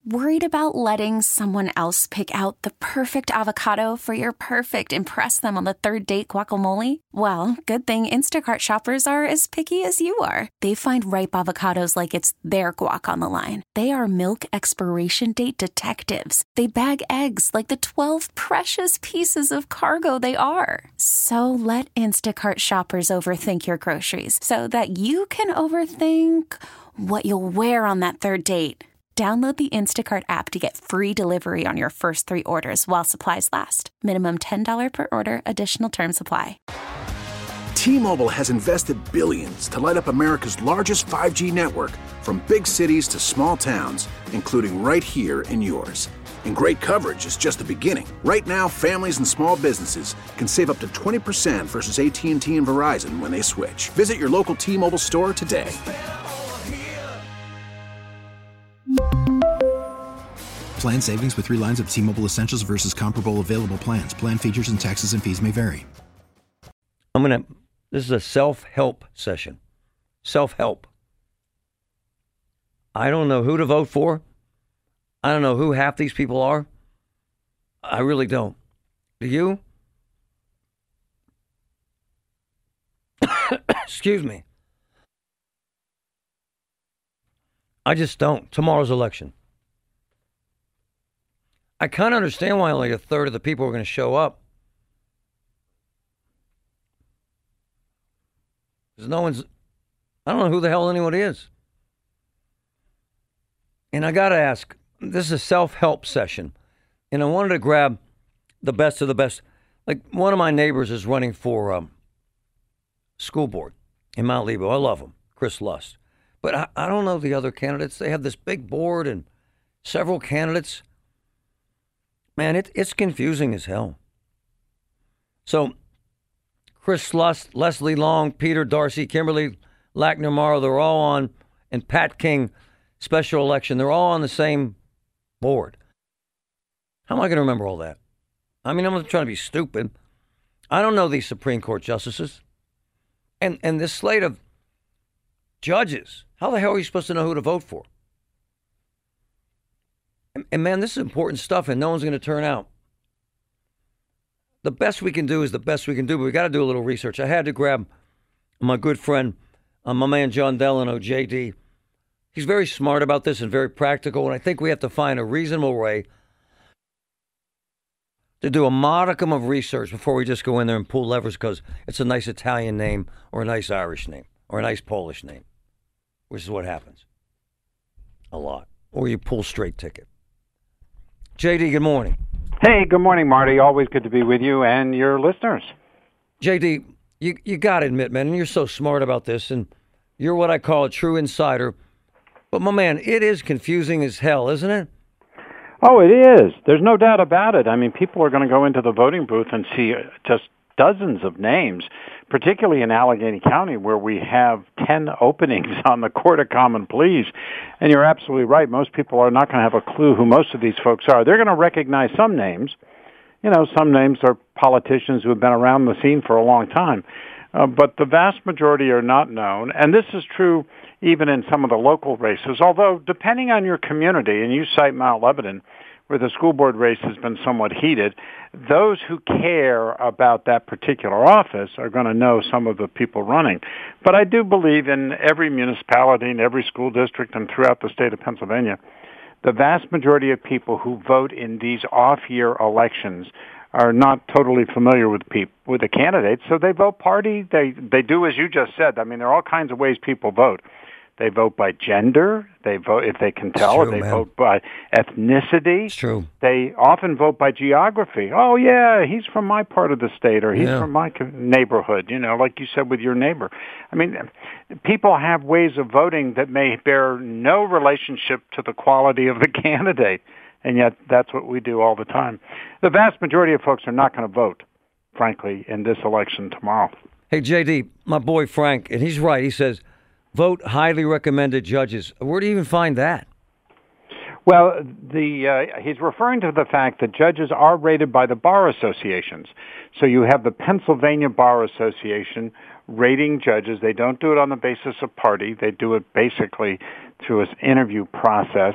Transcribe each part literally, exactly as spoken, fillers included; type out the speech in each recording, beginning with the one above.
Worried about letting someone else pick out the perfect avocado for your perfect impress them on the third date guacamole? Well, good thing Instacart shoppers are as picky as you are. They find ripe avocados like it's their guac on the line. They are milk expiration date detectives. They bag eggs like the twelve precious pieces of cargo they are. So let Instacart shoppers overthink your groceries so that you can overthink what you'll wear on that third date. Download the Instacart app to get free delivery on your first three orders while supplies last. Minimum ten dollars per order. Additional terms apply. T-Mobile has invested billions to light up America's largest five G network, from big cities to small towns, including right here in yours. And great coverage is just the beginning. Right now, families and small businesses can save up to twenty percent versus A T and T and Verizon when they switch. Visit your local T-Mobile store today. Plan savings with three lines of T-Mobile Essentials versus comparable available plans. Plan features and taxes and fees may vary. I'm going to, this is a self-help session. Self-help. I don't know who to vote for. I don't know who half these people are. I really don't. Do you? Excuse me. I just don't. Tomorrow's election. I kind of understand why only a third of the people are going to show up. Because no one's, I don't know who the hell anyone is. And I got to ask, this is a self-help session. And I wanted to grab the best of the best. Like, one of my neighbors is running for um, school board in Mount Lebo. I love him, Chris Lust. But I, I don't know the other candidates. They have this big board and several candidates. Man, it, it's confusing as hell. So, Chris Lust, Leslie Long, Peter Darcy, Kimberly Lackner-Morrow, they're all on, and Pat King, special election, they're all on the same board. How am I going to remember all that? I mean, I'm not trying to be stupid. I don't know these Supreme Court justices. And and this slate of judges, how the hell are you supposed to know who to vote for? And, and man, this is important stuff, and no one's going to turn out. The best we can do is the best we can do, but we got to do a little research. I had to grab my good friend, uh, my man John Delano, J D. He's very smart about this and very practical, and I think we have to find a reasonable way to do a modicum of research before we just go in there and pull levers because it's a nice Italian name or a nice Irish name or a nice Polish name, which is what happens a lot. Or you pull straight ticket. J D, good morning. Hey, good morning, Marty. Always good to be with you and your listeners. J D, you, you got to admit, man, and you're so smart about this, and you're what I call a true insider. But, my man, it is confusing as hell, isn't it? Oh, it is. There's no doubt about it. I mean, people are going to go into the voting booth and see just dozens of names, particularly in Allegheny County, where we have ten openings on the Court of Common Pleas. And you're absolutely right. Most people are not going to have a clue who most of these folks are. They're going to recognize some names. You know, some names are politicians who have been around the scene for a long time. Uh, but the vast majority are not known. And this is true even in some of the local races, although depending on your community, and you cite Mount Lebanon, where the school board race has been somewhat heated, those who care about that particular office are going to know some of the people running. But I do believe in every municipality, in every school district, and throughout the state of Pennsylvania, the vast majority of people who vote in these off-year elections are not totally familiar with people, with the candidates, so they vote party. They they do as you just said. I mean, there are all kinds of ways people vote. They vote by gender. They vote, if they can tell, true, they man. vote by ethnicity. It's true. They often vote by geography. Oh, yeah, he's from my part of the state, or he's Yeah. from my co- neighborhood, you know, like you said with your neighbor. I mean, people have ways of voting that may bear no relationship to the quality of the candidate, and yet that's what we do all the time. The vast majority of folks are not going to vote, frankly, in this election tomorrow. Hey, J D, my boy Frank, and he's right. He says, vote highly recommended judges. Where do you even find that? Well, the uh, he's referring to the fact that judges are rated by the bar associations. So you have the Pennsylvania Bar Association rating judges. They don't do it on the basis of party. They do it basically through an interview process.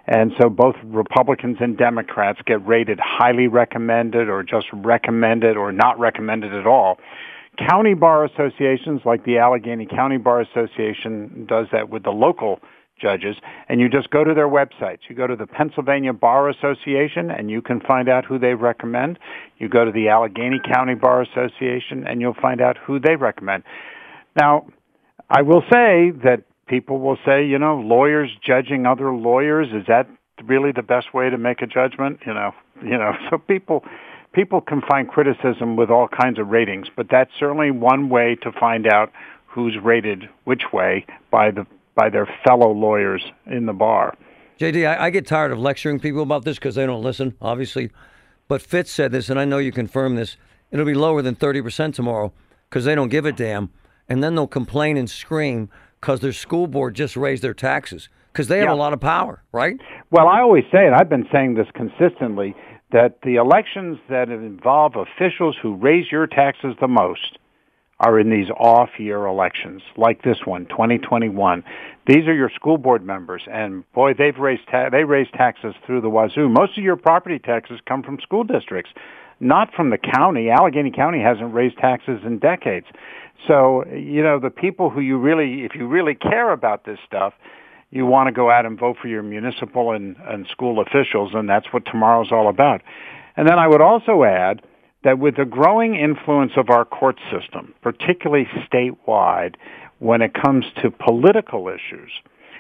And so both Republicans and Democrats get rated highly recommended or just recommended or not recommended at all. County bar associations like the Allegheny County Bar Association does that with the local judges, and you just go to their websites. You go to the Pennsylvania Bar Association, and you can find out who they recommend. You go to the Allegheny County Bar Association, and you'll find out who they recommend. Now, I will say that people will say, you know, lawyers judging other lawyers, is that really the best way to make a judgment? You know, you know, so people people can find criticism with all kinds of ratings, but that's certainly one way to find out who's rated which way by the by their fellow lawyers in the bar. J D, I, I get tired of lecturing people about this because they don't listen, obviously. But Fitz said this, and I know you confirm this. It'll be lower than thirty percent tomorrow because they don't give a damn. And then they'll complain and scream because their school board just raised their taxes because they have yeah. a lot of power, right? Well, I always say, and I've been saying this consistently, that the elections that involve officials who raise your taxes the most are in these off-year elections, like this one, twenty twenty-one. These are your school board members, and boy, they've raised ta- they raise taxes through the wazoo. Most of your property taxes come from school districts, not from the county. Allegheny County hasn't raised taxes in decades. So, you know, the people who you really, if you really care about this stuff, you want to go out and vote for your municipal and, and school officials, and that's what tomorrow's all about. And then I would also add that with the growing influence of our court system, particularly statewide, when it comes to political issues,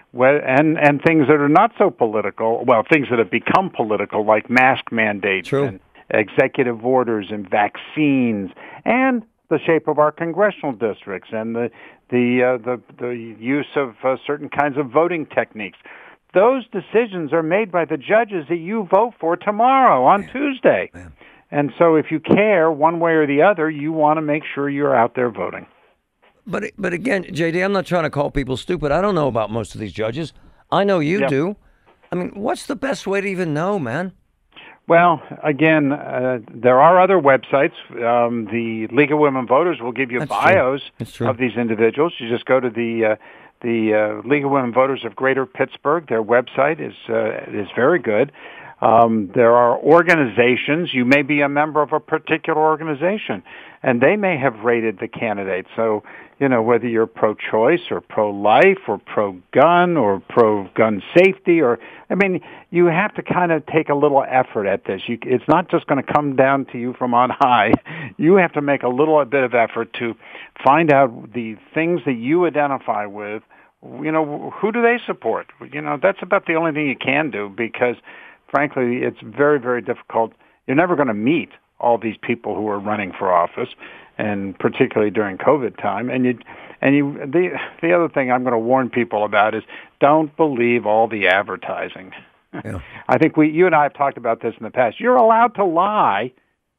and, and things that are not so political, well, things that have become political, like mask mandates True. and executive orders and vaccines, and the shape of our congressional districts and the the uh, the, the use of uh, certain kinds of voting techniques. Those decisions are made by the judges that you vote for tomorrow on Man. Tuesday. Man. And so if you care one way or the other, you want to make sure you're out there voting. But but again, J D, I'm not trying to call people stupid. I don't know about most of these judges. I know you yep. do. I mean, what's the best way to even know, man? Well, again, uh, there are other websites. Um, the League of Women Voters will give you That's bios true. of these individuals. You just go to the uh, the uh, League of Women Voters of Greater Pittsburgh. Their website is uh, is very good. Um, there are organizations. You may be a member of a particular organization, and they may have rated the candidates. So, you know, whether you're pro-choice or pro-life or pro-gun or pro-gun safety, or, I mean, you have to kind of take a little effort at this. You, it's not just going to come down to you from on high. You have to make a little bit of effort to find out the things that you identify with. You know, who do they support? You know, that's about the only thing you can do because, frankly, it's very, very difficult. You're never going to meet all these people who are running for office, and particularly during COVID time. And you, and you, the the other thing I'm going to warn people about is don't believe all the advertising. Yeah. I think we, you and I have talked about this in the past. You're allowed to lie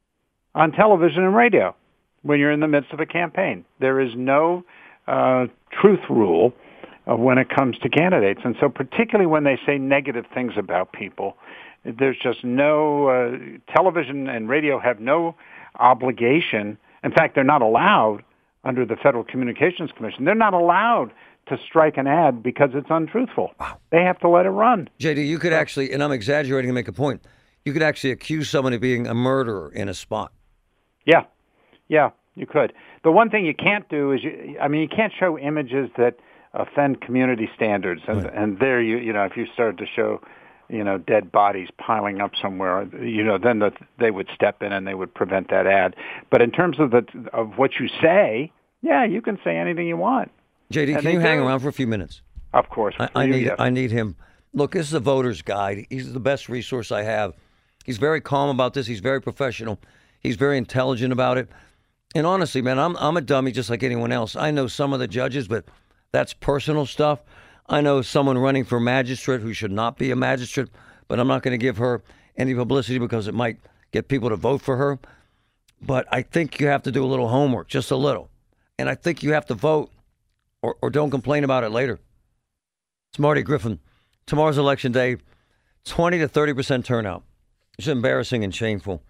on television and radio when you're in the midst of a campaign. There is no uh, truth rule uh, when it comes to candidates, and so particularly when they say negative things about people, there's just no uh, television and radio have no obligation. In fact, they're not allowed under the Federal Communications Commission. They're not allowed to strike an ad because it's untruthful. Wow. They have to let it run. J D, you could actually, and I'm exaggerating to make a point, you could actually accuse someone of being a murderer in a spot. Yeah, yeah, you could. The one thing you can't do is, you, I mean, you can't show images that offend community standards. And, right. and there, you you know, if you started to show, you know, dead bodies piling up somewhere, you know, then the, they would step in and they would prevent that ad. But in terms of the of what you say, yeah, you can say anything you want. J D, and can you hang do. around for a few minutes? Of course. I, I you, need yes. I need him. Look, this is a voter's guide. He's the best resource I have. He's very calm about this. He's very professional. He's very intelligent about it. And honestly, man, I'm I'm a dummy just like anyone else. I know some of the judges, but that's personal stuff. I know someone running for magistrate who should not be a magistrate, but I'm not going to give her any publicity because it might get people to vote for her. But I think you have to do a little homework, just a little. And I think you have to vote or, or don't complain about it later. It's Marty Griffin. Tomorrow's election day, twenty to thirty percent turnout. It's embarrassing and shameful.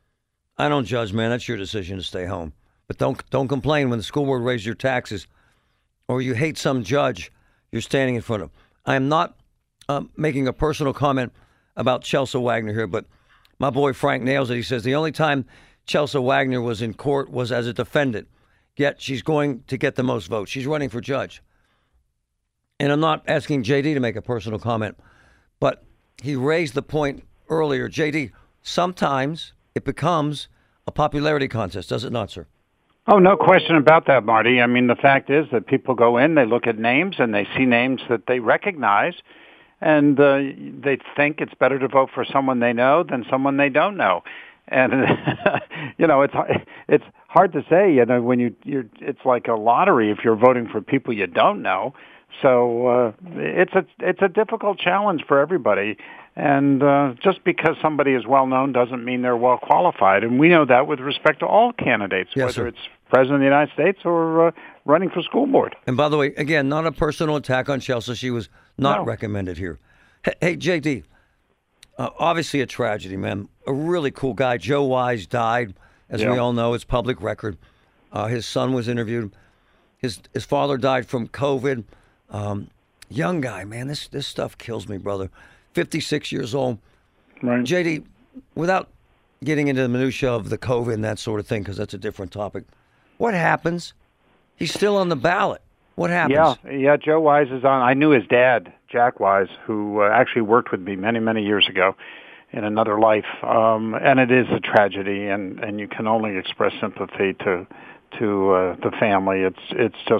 I don't judge, man. That's your decision to stay home. But don't don't complain when the school board raises your taxes or you hate some judge you're standing in front of. I am not um, making a personal comment about Chelsea Wagner here, but my boy Frank nails it. He says the only time Chelsea Wagner was in court was as a defendant, yet she's going to get the most votes. She's running for judge. And I'm not asking J D to make a personal comment, but he raised the point earlier. J D, sometimes it becomes a popularity contest, does it not, sir? Oh, no question about that, Marty. I mean, the fact is that people go in, they look at names, and they see names that they recognize, and uh, they think it's better to vote for someone they know than someone they don't know. And you know, it's it's hard to say. You know, when you you're, it's like a lottery if you're voting for people you don't know. So uh, it's a it's a difficult challenge for everybody. And uh, just because somebody is well known doesn't mean they're well qualified. And we know that with respect to all candidates, yes, whether sir. it's president of the United States or uh, running for school board. And by the way, again, not a personal attack on Chelsea. She was not No. recommended here. Hey, hey J D, uh, obviously a tragedy, man. A really cool guy. Joe Wise died, as Yeah. we all know. It's public record. Uh, his son was interviewed. His his father died from COVID. Um, young guy, man. This this stuff kills me, brother. fifty-six years old. Right. J D, without getting into the minutia of the COVID and that sort of thing, because that's a different topic, what happens? He's still on the ballot. What happens? Yeah, yeah. Joe Wise is on. I knew his dad, Jack Wise, who uh, actually worked with me many, many years ago in another life. Um, and it is a tragedy, and, and you can only express sympathy to to uh, the family. It's it's just.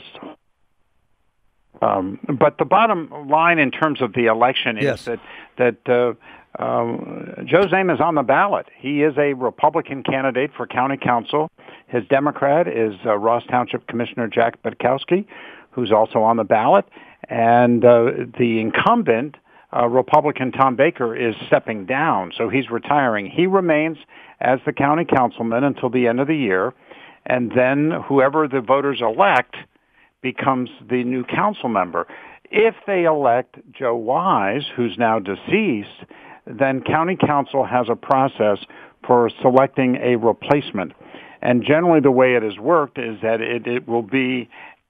Um, but the bottom line in terms of the election is Yes. that that uh, um, Joe's name is on the ballot. He is a Republican candidate for county council. His Democrat is uh, Ross Township Commissioner Jack Bedkowski, who's also on the ballot. And uh, the incumbent, uh, Republican Tom Baker, is stepping down, so he's retiring. He remains as the county councilman until the end of the year, and then whoever the voters elect becomes the new council member. If they elect Joe Wise, who's now deceased, then county council has a process for selecting a replacement. And generally the way it has worked is that it, it will be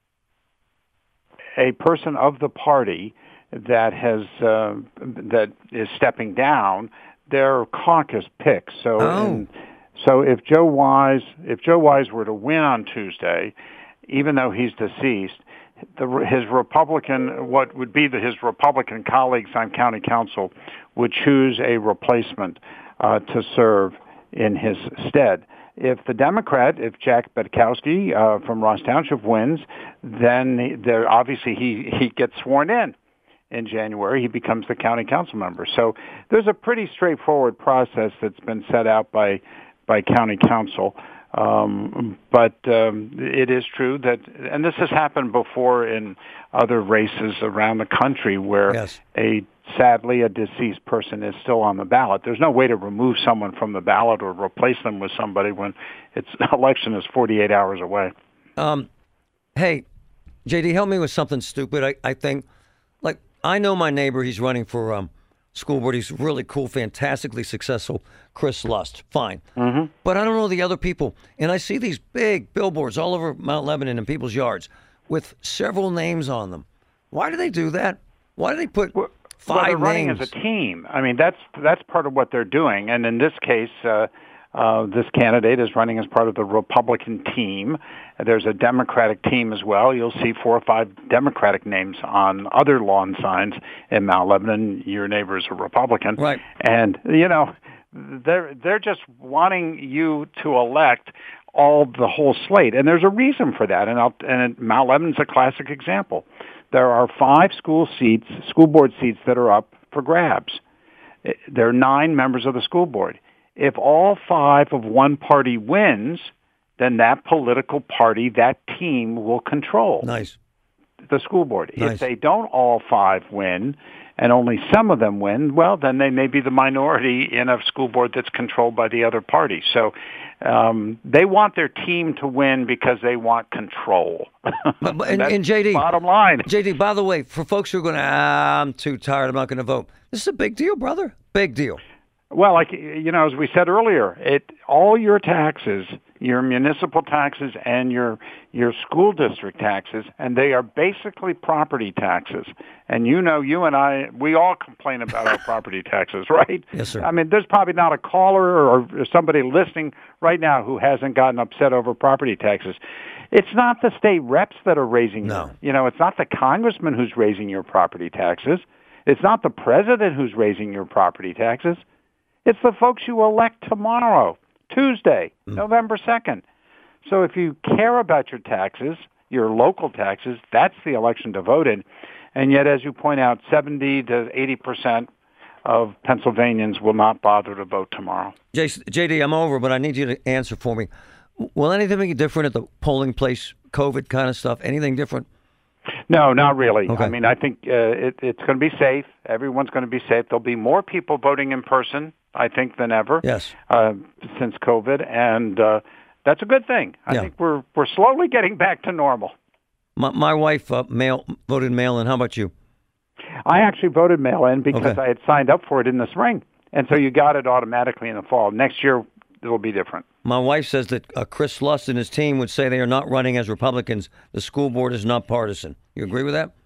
a person of the party that has uh, that is stepping down their caucus picks. So Oh. in, so if Joe Wise if Joe Wise were to win on Tuesday, even though he's deceased, the, his Republican, what would be the, his Republican colleagues on county council would choose a replacement uh, to serve in his stead. If the Democrat, if Jack Bedkowski uh, from Ross Township wins, then there obviously he, he gets sworn in in January. He becomes the county council member. So there's a pretty straightforward process that's been set out by by county council. Um, but um, it is true that, and this has happened before in other races around the country where Yes. a sadly a deceased person is still on the ballot. There's no way to remove someone from the ballot or replace them with somebody when its election is forty-eight hours away. Um, hey, J D, help me with something stupid. I, I think, like, I know my neighbor. He's running for um, school board. He's really cool, fantastically successful. Chris Lust, fine. Mm-hmm. But I don't know the other people. And I see these big billboards all over Mount Lebanon and people's yards with several names on them. Why do they do that? Why do they put Well, five well, they're running names? as a team. I mean, that's that's part of what they're doing. And in this case, uh, uh, this candidate is running as part of the Republican team. There's a Democratic team as well. You'll see four or five Democratic names on other lawn signs in Mount Lebanon. Your neighbor is a Republican, Right. And you know, they're they're just wanting you to elect all the whole slate, and there's a reason for that. And I'll, and Mount Lebanon's a classic example. There are five school seats, school board seats that are up for grabs. There are nine members of the school board. If all five of one party wins, then that political party, that team will control Nice. the school board. Nice. If they don't all five win and only some of them win, well, then they may be the minority in a school board that's controlled by the other party. So um, they want their team to win because they want control. But, but, and, That's and J D, bottom line. J D, by the way, for folks who are going to, ah, I'm too tired, I'm not going to vote. This is a big deal, brother. Big deal. Well, like you know, as we said earlier, it all your taxes your municipal taxes and your your school district taxes, and they are basically property taxes. And you know, you and I, we all complain about our property taxes, right? Yes, sir. I mean, there's probably not a caller or somebody listening right now who hasn't gotten upset over property taxes. It's not the state reps that are raising No. them. You know, it's not the congressman who's raising your property taxes. It's not the president who's raising your property taxes. It's the folks you elect tomorrow, Tuesday, mm. November second. So if you care about your taxes, your local taxes, that's the election to vote in. And yet, as you point out, seventy to eighty percent of Pennsylvanians will not bother to vote tomorrow. J D, I'm over, but I need you to answer for me. Will anything be different at the polling place, COVID kind of stuff? Anything different? No, not really. Okay. I mean, I think uh, it, it's going to be safe. Everyone's going to be safe. There'll be more people voting in person, I think, than ever. Yes. Uh, since COVID, and uh, that's a good thing. I yeah. think we're we're slowly getting back to normal. My, my wife uh, mail voted mail-in. How about you? I actually voted mail-in because Okay. I had signed up for it in the spring, and so you got it automatically in the fall. Next year, it'll be different. My wife says that uh, Chris Luss and his team would say they are not running as Republicans. The school board is not partisan. You agree with that?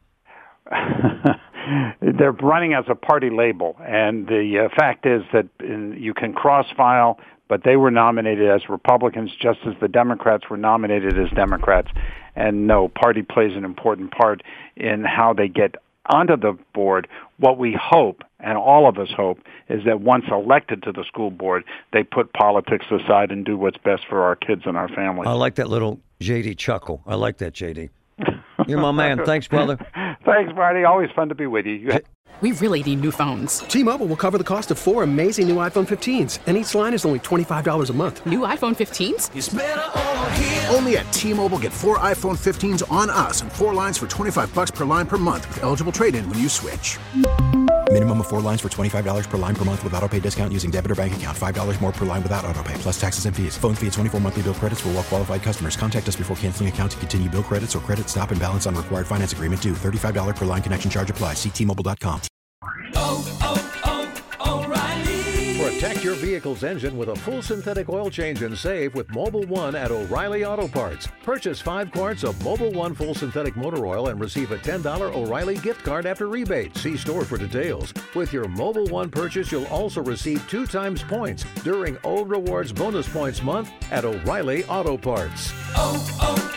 They're running as a party label, and the uh, fact is that in, you can cross-file, but they were nominated as Republicans just as the Democrats were nominated as Democrats. And no, party plays an important part in how they get onto the board. What we hope, and all of us hope, is that once elected to the school board, they put politics aside and do what's best for our kids and our families. I like that little J D chuckle. I like that, J D. You're my man. Thanks, brother. Thanks, Marty. Always fun to be with you. you have- We really need new phones. T-Mobile will cover the cost of four amazing new iPhone fifteens, and each line is only twenty-five dollars a month. New iPhone fifteens? It's better over here. Only at T-Mobile, get four iPhone fifteens on us and four lines for twenty-five bucks per line per month with eligible trade-in when you switch. Minimum of four lines for twenty-five dollars per line per month with autopay discount using debit or bank account. five dollars more per line without autopay, plus taxes and fees. Phone fee at twenty-four monthly bill credits for well-qualified customers. Contact us before canceling account to continue bill credits or credit stop and balance on required finance agreement due. thirty-five dollars per line connection charge applies. See T Mobile dot com. Oh, oh, oh, O'Reilly. Protect your vehicle's engine with a full synthetic oil change and save with Mobil one at O'Reilly Auto Parts. Purchase five quarts of Mobil one full synthetic motor oil and receive a ten dollars O'Reilly gift card after rebate. See store for details. With your Mobil one purchase, you'll also receive two times points during O Rewards Bonus Points Month at O'Reilly Auto Parts. Oh,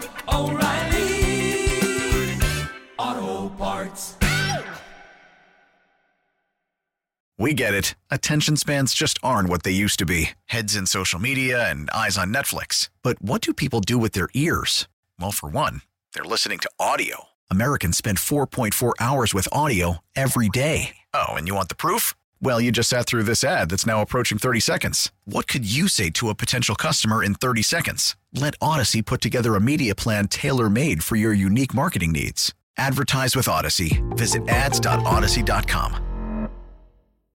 oh, oh, O'Reilly Auto Parts. We get it. Attention spans just aren't what they used to be. Heads in social media and eyes on Netflix. But what do people do with their ears? Well, for one, they're listening to audio. Americans spend four point four hours with audio every day. Oh, and you want the proof? Well, you just sat through this ad that's now approaching thirty seconds. What could you say to a potential customer in thirty seconds? Let Odyssey put together a media plan tailor-made for your unique marketing needs. Advertise with Odyssey. Visit ads dot odyssey dot com.